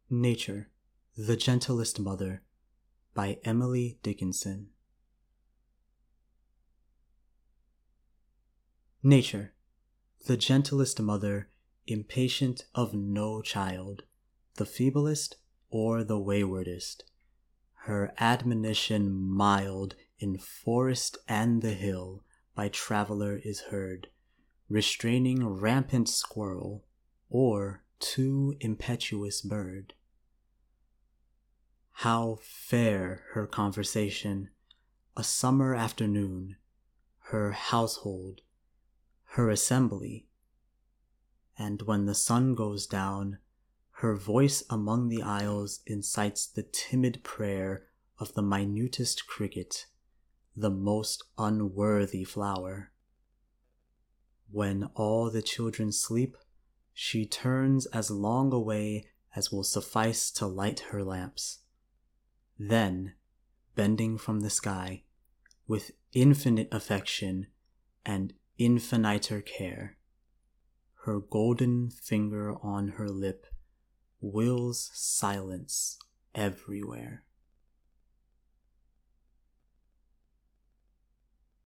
Nature, the Gentlest Mother by Emily Dickinson. Nature, the gentlest mother, impatient of no child, the feeblest or the waywardest, her admonition mild in forest and the hill by traveler is heard, restraining rampant squirrel or too impetuous bird. How fair her conversation, a summer afternoon, her household, her assembly, and when the sun goes down, her voice among the isles incites the timid prayer of the minutest cricket, the most unworthy flower. When all the children sleep, she turns as long away as will suffice to light her lamps. Then, bending from the sky, with infinite affection and infiniter care, her golden finger on her lip wills silence everywhere.